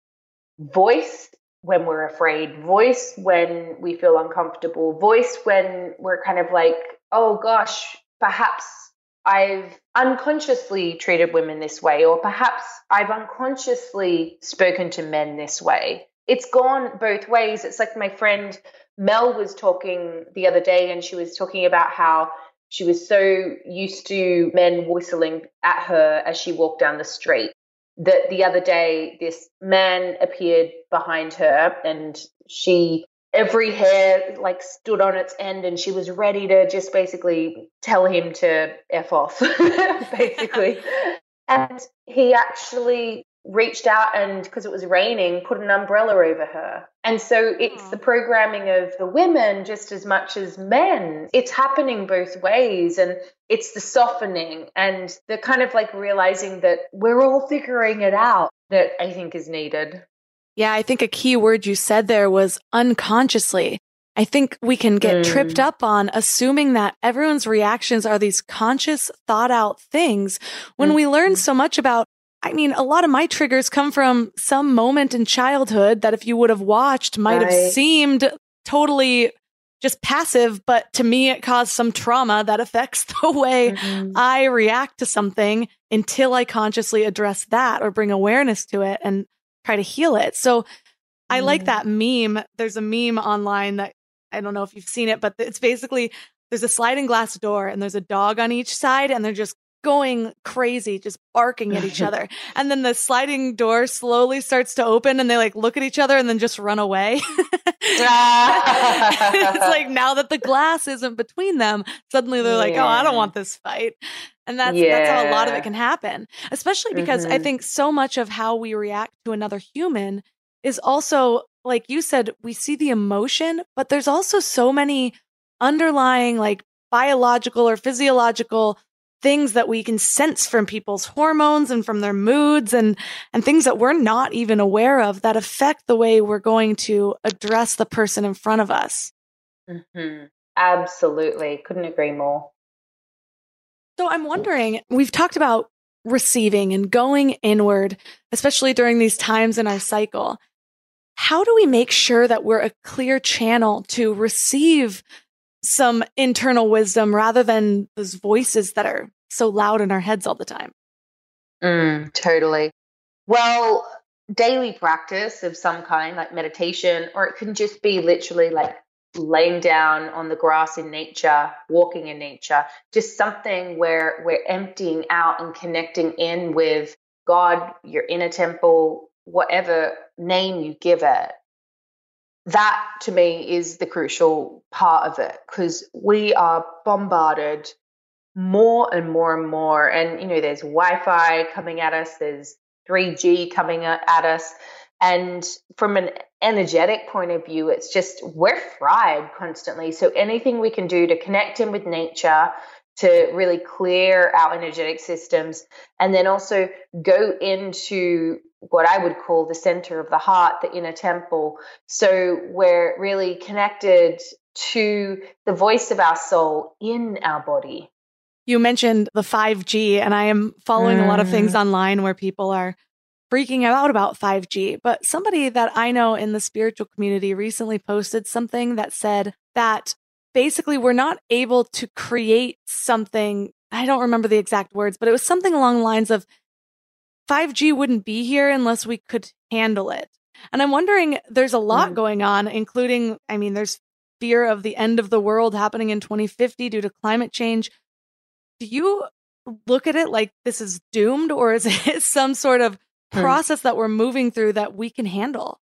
Speaker 3: voice when we're afraid, voice when we feel uncomfortable, voice when we're kind of like, oh gosh, perhaps I've unconsciously treated women this way, or perhaps I've unconsciously spoken to men this way. It's gone both ways. It's like my friend Mel was talking the other day, and she was talking about how she was so used to men whistling at her as she walked down the street that the other day this man appeared behind her, and she every hair like stood on its end, and she was ready to just basically tell him to F off, basically. And he actually reached out and, because it was raining, put an umbrella over her. And so it's the programming of the women just as much as men. It's happening both ways, and it's the softening and the kind of like realizing that we're all figuring it out that I think is needed.
Speaker 2: Yeah, I think a key word you said there was unconsciously. I think we can get mm. tripped up on assuming that everyone's reactions are these conscious, thought out things when mm. we learn so much about, I mean, a lot of my triggers come from some moment in childhood that if you would have watched might right. have seemed totally just passive, but to me it caused some trauma that affects the way mm-hmm. I react to something until I consciously address that or bring awareness to it and try to heal it. So I mm. like that meme. There's a meme online that I don't know if you've seen it, but it's basically there's a sliding glass door and there's a dog on each side and they're just going crazy, just barking at each other. And then the sliding door slowly starts to open and they like look at each other and then just run away. It's like now that the glass isn't between them, suddenly they're yeah. like, oh, I don't want this fight. And that's yeah. that's how a lot of it can happen, especially because mm-hmm. I think so much of how we react to another human is also, like you said, we see the emotion, but there's also so many underlying like biological or physiological things that we can sense from people's hormones and from their moods and, and things that we're not even aware of that affect the way we're going to address the person in front of us.
Speaker 3: Mm-hmm. Absolutely. Couldn't agree more.
Speaker 2: So I'm wondering, we've talked about receiving and going inward, especially during these times in our cycle. How do we make sure that we're a clear channel to receive some internal wisdom rather than those voices that are so loud in our heads all the time?
Speaker 3: Mm, totally. Well, daily practice of some kind, like meditation, or it can just be literally like laying down on the grass in nature, walking in nature, just something where we're emptying out and connecting in with God, your inner temple, whatever name you give it. That to me is the crucial part of it, because we are bombarded more and more and more. And, you know, there's Wi-Fi coming at us, there's three G coming at us. And from an energetic point of view, it's just we're fried constantly. So anything we can do to connect in with nature, to really clear our energetic systems, and then also go into what I would call the center of the heart, the inner temple. So we're really connected to the voice of our soul in our body.
Speaker 2: You mentioned the five G, and I am following mm. a lot of things online where people are freaking out about five G. But somebody that I know in the spiritual community recently posted something that said that basically we're not able to create something. I don't remember the exact words, but it was something along the lines of five G wouldn't be here unless we could handle it. And I'm wondering, there's a lot mm. going on, including, I mean, there's fear of the end of the world happening in twenty fifty due to climate change. Do you look at it like this is doomed, or is it some sort of process that we're moving through that we can handle?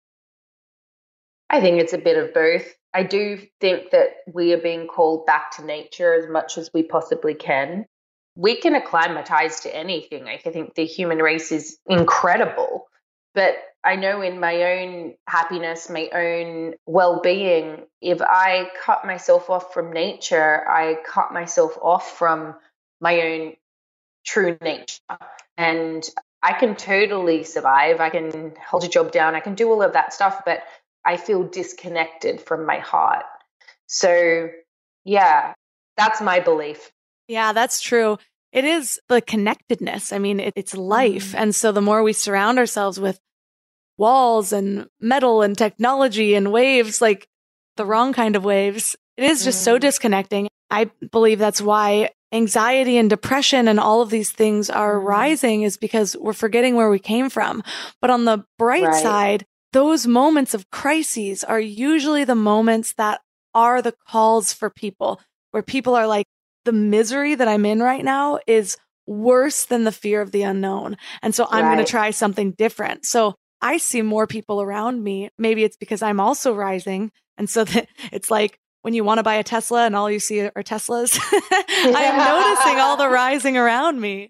Speaker 3: I think it's a bit of both. I do think that we are being called back to nature as much as we possibly can. We can acclimatize to anything. I think the human race is incredible. But I know in my own happiness, my own well-being, if I cut myself off from nature, I cut myself off from my own true nature. And I can totally survive. I can hold a job down. I can do all of that stuff, but I feel disconnected from my heart. So, yeah, that's my belief.
Speaker 2: Yeah, that's true. It is the connectedness. I mean, it, it's life. Mm. And so the more we surround ourselves with walls and metal and technology and waves, like the wrong kind of waves, it is just mm. so disconnecting. I believe that's why anxiety and depression and all of these things are mm. rising, is because we're forgetting where we came from. But on the bright right. side, those moments of crises are usually the moments that are the calls for people, where people are like, the misery that I'm in right now is worse than the fear of the unknown. And so I'm right. going to try something different. So I see more people around me. Maybe it's because I'm also rising. And so that it's like when you want to buy a Tesla and all you see are Teslas, I'm noticing all the rising around me.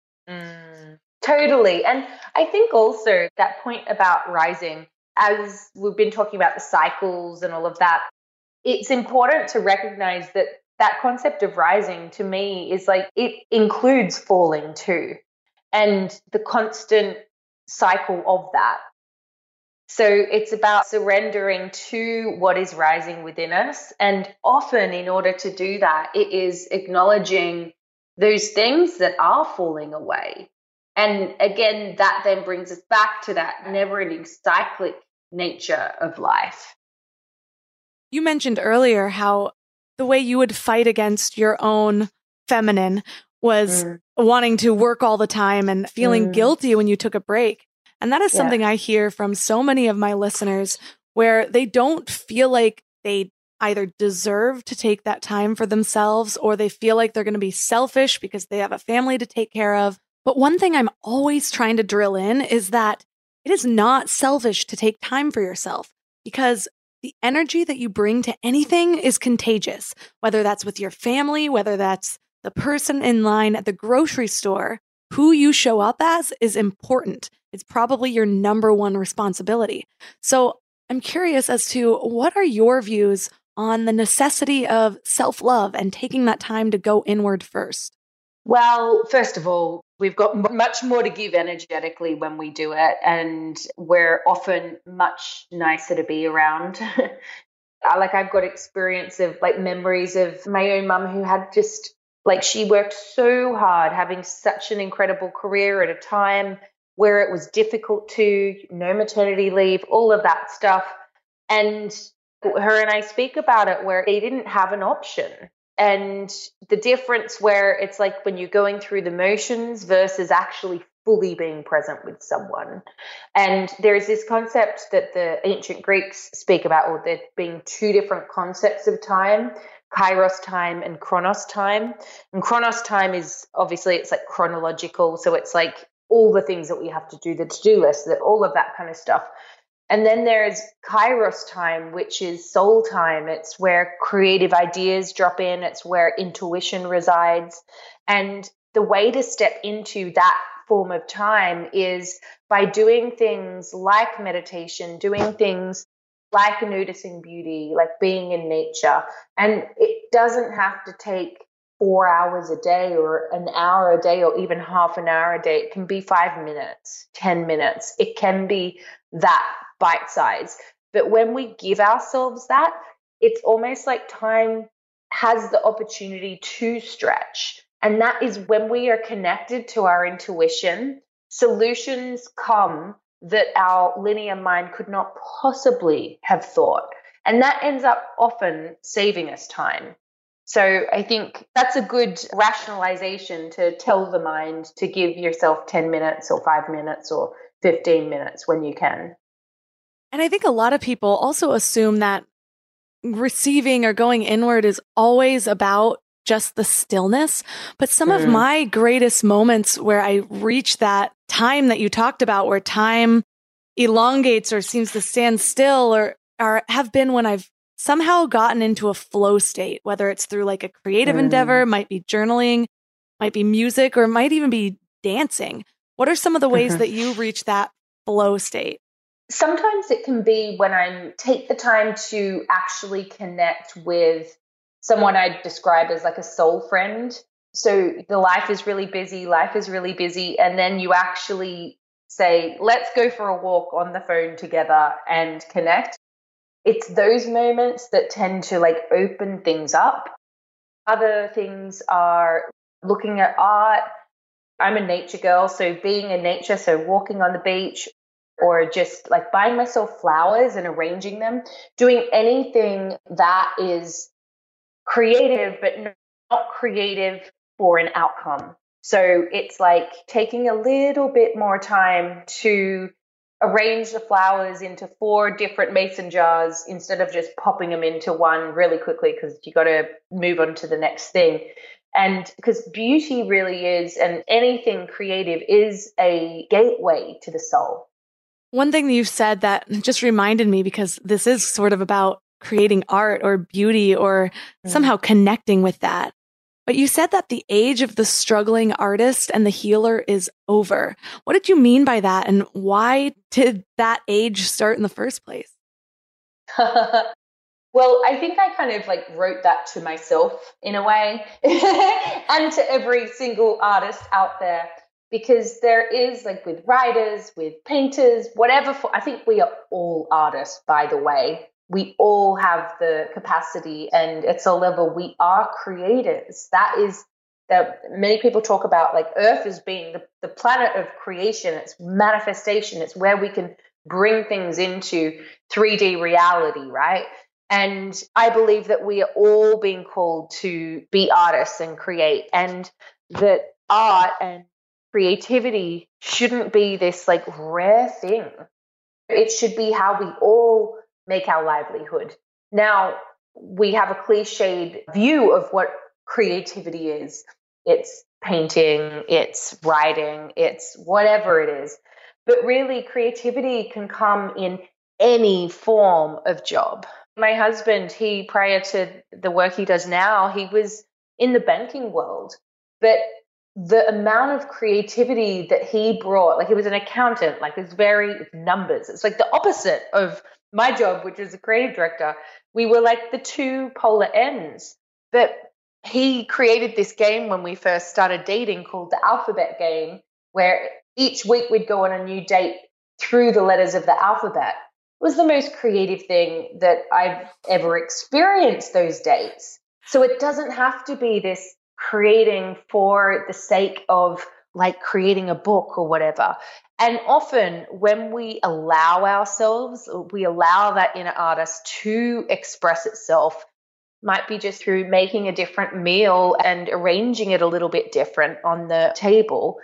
Speaker 3: Mm, totally. And I think also that point about rising, as we've been talking about the cycles and all of that, it's important to recognize that that concept of rising to me is like, it includes falling too, and the constant cycle of that. So it's about surrendering to what is rising within us. And often in order to do that, it is acknowledging those things that are falling away. And again, that then brings us back to that never-ending cyclic nature of life.
Speaker 2: You mentioned earlier how the way you would fight against your own feminine was mm. wanting to work all the time and feeling mm. guilty when you took a break. And that is yeah. something I hear from so many of my listeners, where they don't feel like they either deserve to take that time for themselves, or they feel like they're going to be selfish because they have a family to take care of. But one thing I'm always trying to drill in is that it is not selfish to take time for yourself, because the energy that you bring to anything is contagious, whether that's with your family, whether that's the person in line at the grocery store. Who you show up as is important. It's probably your number one responsibility. So I'm curious as to what are your views on the necessity of self-love and taking that time to go inward first?
Speaker 3: Well, first of all, we've got much more to give energetically when we do it, and we're often much nicer to be around. Like I've got experience of like memories of my own mum who had just like, she worked so hard, having such an incredible career at a time where it was difficult to, no maternity leave, all of that stuff. And her and I speak about it where they didn't have an option. And the difference where it's like when you're going through the motions versus actually fully being present with someone. And there's this concept that the ancient Greeks speak about, or there being two different concepts of time, kairos time and chronos time. And chronos time is obviously, it's like chronological. So it's like all the things that we have to do, the to-do list, that all of that kind of stuff. And then there's kairos time, which is soul time. It's where creative ideas drop in. It's where intuition resides. And the way to step into that form of time is by doing things like meditation, doing things like noticing beauty, like being in nature. And it doesn't have to take four hours a day or an hour a day or even half an hour a day. It can be five minutes, ten minutes. It can be that bite size. But when we give ourselves that, it's almost like time has the opportunity to stretch. And that is when we are connected to our intuition, solutions come that our linear mind could not possibly have thought. And that ends up often saving us time. So I think that's a good rationalization to tell the mind to give yourself ten minutes or five minutes or fifteen minutes when you can.
Speaker 2: And I think a lot of people also assume that receiving or going inward is always about just the stillness. But some mm. of my greatest moments where I reach that time that you talked about, where time elongates or seems to stand still, or, or have been when I've somehow gotten into a flow state, whether it's through like a creative mm. endeavor, might be journaling, might be music, or it might even be dancing. What are some of the ways mm-hmm. that you reach that flow state?
Speaker 3: Sometimes it can be when I take the time to actually connect with someone I describe as like a soul friend. So the life is really busy, life is really busy. And then you actually say, let's go for a walk on the phone together and connect. It's those moments that tend to like open things up. Other things are looking at art. I'm a nature girl, so being in nature, so walking on the beach, or just like buying myself flowers and arranging them, doing anything that is creative, but not creative for an outcome. So it's like taking a little bit more time to arrange the flowers into four different mason jars instead of just popping them into one really quickly because you got to move on to the next thing. And because beauty really is, and anything creative is a gateway to the soul.
Speaker 2: One thing that you've said that just reminded me, because this is sort of about creating art or beauty or mm. somehow connecting with that. But you said that the age of the struggling artist and the healer is over. What did you mean by that? And why did that age start in the first place?
Speaker 3: Well, I think I kind of like wrote that to myself in a way and to every single artist out there. Because there is, like with writers, with painters, whatever, for, I think we are all artists, by the way. We all have the capacity, and it's a level we are creators. That is, that many people talk about like Earth as being the, the planet of creation. It's manifestation. It's where we can bring things into three D reality, right? And I believe that we are all being called to be artists and create, and that art and creativity shouldn't be this like rare thing. It should be how we all make our livelihood. Now, we have a cliched view of what creativity is. It's painting, it's writing, it's whatever it is. But really, creativity can come in any form of job. My husband, he, prior to the work he does now, he was in the banking world. But the amount of creativity that he brought, like he was an accountant, like it's very it's numbers. It's like the opposite of my job, which is a creative director. We were like the two polar ends. But he created this game when we first started dating called the Alphabet Game, where each week we'd go on a new date through the letters of the alphabet. It was the most creative thing that I've ever experienced, those dates. So it doesn't have to be this creating for the sake of like creating a book or whatever. And often when we allow ourselves, we allow that inner artist to express itself, might be just through making a different meal and arranging it a little bit different on the table.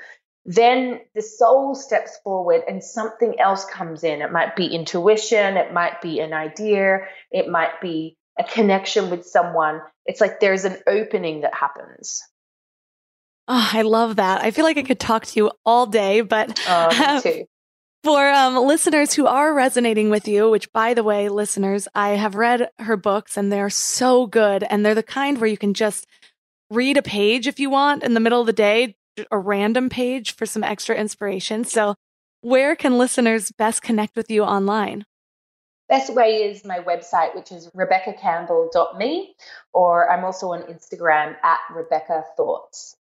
Speaker 3: then the soul steps forward and something else comes in. It might be intuition. It might be an idea. It might be a connection with someone. It's like there's an opening that happens.
Speaker 2: Oh, I love that. I feel like I could talk to you all day, but
Speaker 3: oh, me too.
Speaker 2: For um, listeners who are resonating with you, which by the way, listeners, I have read her books and they're so good. And they're the kind where you can just read a page if you want in the middle of the day, a random page for some extra inspiration. So where can listeners best connect with you online?
Speaker 3: Best way is my website, which is rebecca campbell dot me, or I'm also on Instagram at Rebecca Thoughts.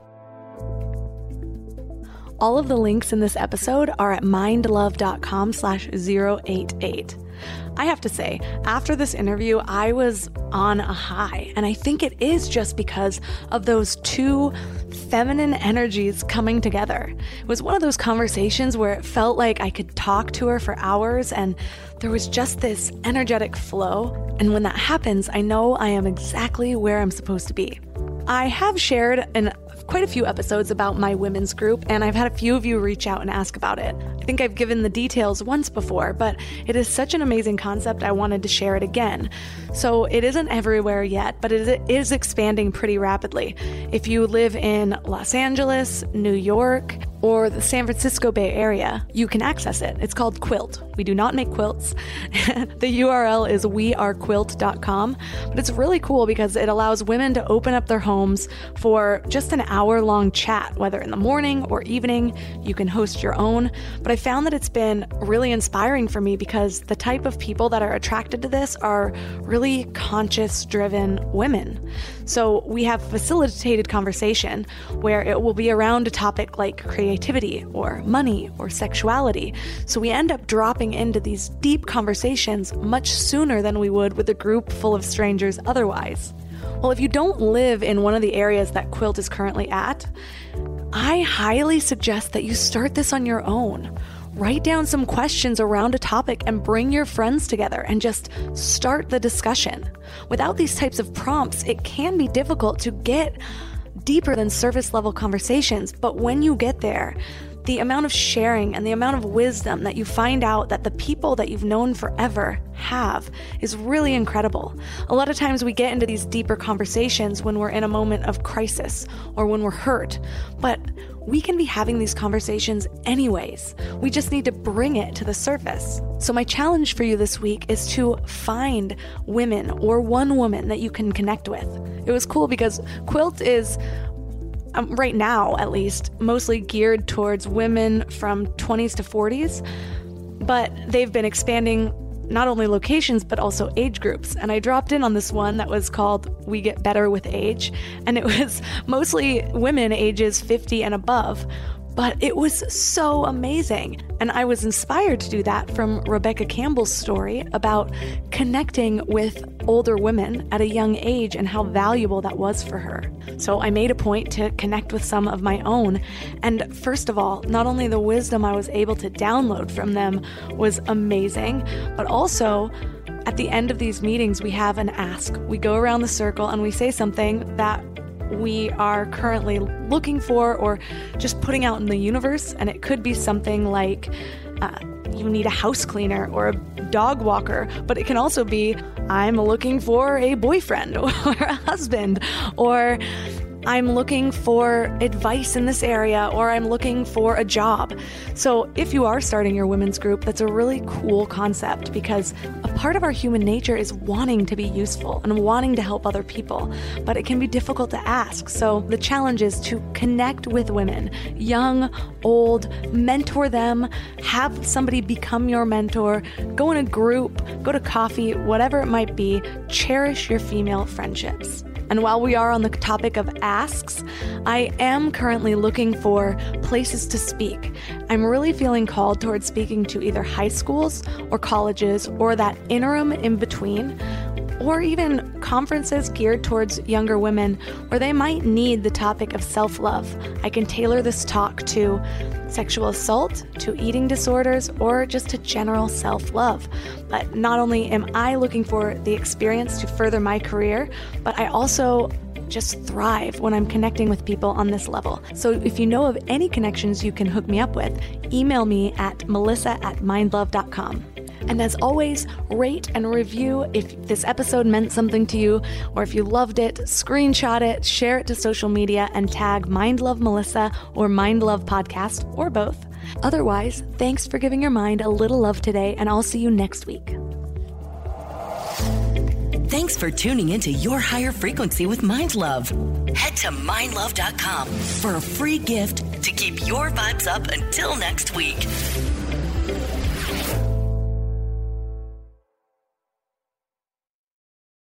Speaker 2: All of the links in this episode are at mindlove.com slash 088. I have to say, after this interview, I was on a high, and I think it is just because of those two feminine energies coming together. It was one of those conversations where it felt like I could talk to her for hours, and there was just this energetic flow. And when that happens, I know I am exactly where I'm supposed to be. I have shared in quite a few episodes about my women's group, and I've had a few of you reach out and ask about it. I think I've given the details once before, but it is such an amazing concept I wanted to share it again. So it isn't everywhere yet, but it is expanding pretty rapidly. If you live in Los Angeles, New York, or the San Francisco Bay Area, you can access it. It's called Quilt. We do not make quilts. The U R L is we are quilt dot com, but it's really cool because it allows women to open up their homes for just an hour-long chat, whether in the morning or evening. You can host your own, but I found that it's been really inspiring for me because the type of people that are attracted to this are really conscious-driven women. So we have facilitated conversation where it will be around a topic like creativity or money or sexuality. So we end up dropping into these deep conversations much sooner than we would with a group full of strangers otherwise. Well, if you don't live in one of the areas that Quilt is currently at, I highly suggest that you start this on your own. Write down some questions around a topic and bring your friends together and just start the discussion. Without these types of prompts, it can be difficult to get deeper than surface level conversations, but when you get there, the amount of sharing and the amount of wisdom that you find out that the people that you've known forever have is really incredible. A lot of times we get into these deeper conversations when we're in a moment of crisis or when we're hurt, but we can be having these conversations anyways. We just need to bring it to the surface. So my challenge for you this week is to find women or one woman that you can connect with. It was cool because Quilt is, um, right now at least, mostly geared towards women from twenties to forties, but they've been expanding not only locations, but also age groups. And I dropped in on this one that was called We Get Better with Age. And it was mostly women ages fifty and above. But it was so amazing. And I was inspired to do that from Rebecca Campbell's story about connecting with older women at a young age and how valuable that was for her. So I made a point to connect with some of my own. And first of all, not only the wisdom I was able to download from them was amazing, but also at the end of these meetings, we have an ask. We go around the circle and we say something that we are currently looking for or just putting out in the universe. And it could be something like uh, you need a house cleaner or a dog walker, but it can also be I'm looking for a boyfriend or a husband, or I'm looking for advice in this area, or I'm looking for a job. So if you are starting your women's group, that's a really cool concept because a part of our human nature is wanting to be useful and wanting to help other people, but it can be difficult to ask. So the challenge is to connect with women, young, old, mentor them, have somebody become your mentor, go in a group, go to coffee, whatever it might be, cherish your female friendships. And while we are on the topic of asks, I am currently looking for places to speak. I'm really feeling called towards speaking to either high schools or colleges or that interim in between, or even conferences geared towards younger women where they might need the topic of self-love. I can tailor this talk to sexual assault, to eating disorders, or just to general self-love. But not only am I looking for the experience to further my career, but I also just thrive when I'm connecting with people on this level. So if you know of any connections you can hook me up with, email me at melissa at mindlove dot com. And as always, rate and review if this episode meant something to you, or if you loved it, screenshot it, share it to social media, and tag MindLove Melissa or MindLove Podcast, or both. Otherwise, thanks for giving your mind a little love today, and I'll see you next week.
Speaker 4: Thanks for tuning into Your Higher Frequency with MindLove. Head to mind love dot com for a free gift to keep your vibes up until next week.